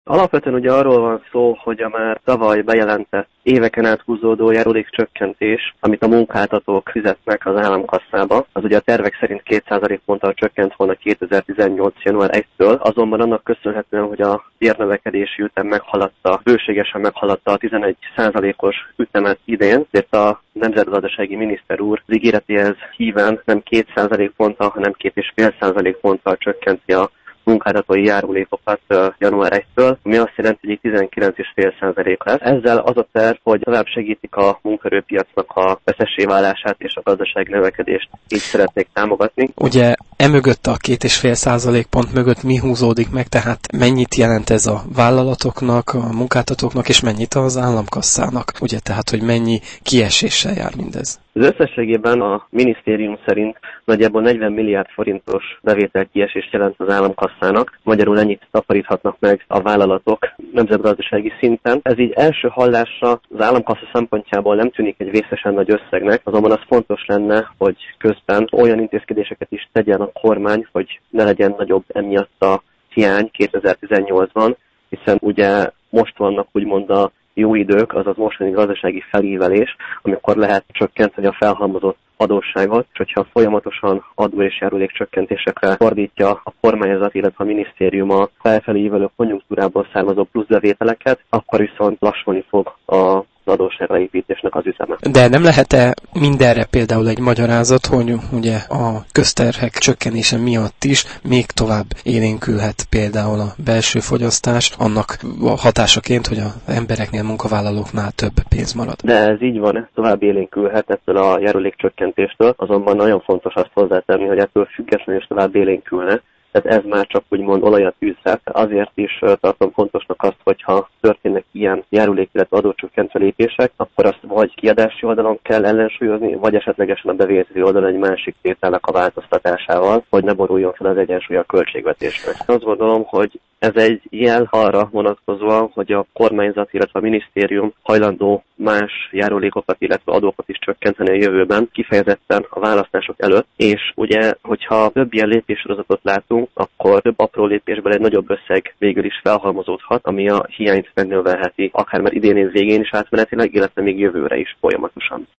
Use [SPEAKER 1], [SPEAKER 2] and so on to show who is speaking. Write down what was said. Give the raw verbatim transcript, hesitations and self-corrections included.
[SPEAKER 1] Alapvetően ugye arról van szó, hogy a már tavaly bejelentett éveken át húzódó járulékcsökkentés, amit a munkáltatók fizetnek az államkasszába, az ugye a tervek szerint két százalékponttal csökkent volna kétezer-tizennyolc. január elsejétől, azonban annak köszönhetően, hogy a bérnövekedési ütem meghaladta, bőségesen meghaladta a tizenegy százalékos ütemet idén, ezért a nemzetgazdasági miniszter úr az ígéretéhez híven nem két százalékponttal, hanem két és fél százalékponttal csökkenti a munkáltatói járulékokat január elsejétől, ami azt jelenti, hogy tizenkilenc egész öt százalék lesz. Ezzel az a terv, hogy tovább segítik a munkaerőpiacnak a veszessé válását és a gazdaság növekedést, így szeretnék támogatni.
[SPEAKER 2] Ugye emögött a két és fél százalékpont mögött mi húzódik meg, tehát mennyit jelent ez a vállalatoknak, a munkáltatóknak, és mennyit az államkasszának? Ugye tehát, hogy mennyi kieséssel jár mindez?
[SPEAKER 1] Az összességében a minisztérium szerint nagyjából negyven milliárd forintos bevételkiesést jelent az államkasszának, magyarul ennyit takaríthatnak meg a vállalatok nemzetgazdasági szinten. Ez így első hallásra az államkassa szempontjából nem tűnik egy vészesen nagy összegnek, azonban az fontos lenne, hogy közben olyan intézkedéseket is tegyen a kormány, hogy ne legyen nagyobb emiatt a hiány kétezer-tizennyolcban, hiszen ugye most vannak úgymond a jó idők, azaz mostani gazdasági felívelés, amikor lehet csökkenteni a felhalmozott adósságot, és hogyha folyamatosan adó és járulék csökkentésekre fordítja a kormányzat, illetve a minisztérium a felfelé ívelő konjunktúrából származó pluszbevételeket, akkor viszont lassulni fog a az adósságleépítésnek az üzeme.
[SPEAKER 2] De nem lehet-e mindenre például egy magyarázat, hogy ugye a közterhek csökkenése miatt is még tovább élénkülhet például a belső fogyasztás, annak a hatásaként, hogy az embereknél, munkavállalóknál több pénz marad?
[SPEAKER 1] De ez így van, ez tovább élénkülhet ettől a járulékcsökkentéstől, azonban nagyon fontos azt hozzátenni, hogy ettől függetlenül is tovább élénkülne. Tehát ez már csak úgymond olaj a tűzre. Azért is tartom fontosnak azt, hogyha történnek ilyen járulék, illetve adócsökkentő lépések, akkor azt vagy kiadási oldalon kell ellensúlyozni, vagy esetlegesen a bevételi oldalon egy másik tételnek a változtatásával, hogy ne boruljon fel az egyensúly a költségvetésnek. Azt gondolom, hogy ez egy jel arra vonatkozóan, hogy a kormányzat, illetve a minisztérium hajlandó más járulékokat, illetve adókat is csökkenteni a jövőben, kifejezetten a választások előtt, és ugye, hogyha több ilyen lépéssorozatot látunk, akkor több apró lépésből egy nagyobb összeg végül is felhalmozódhat, ami a hiányt megnövelheti, akár már idén év végén is átmenetileg, illetve még jövőre is folyamatosan.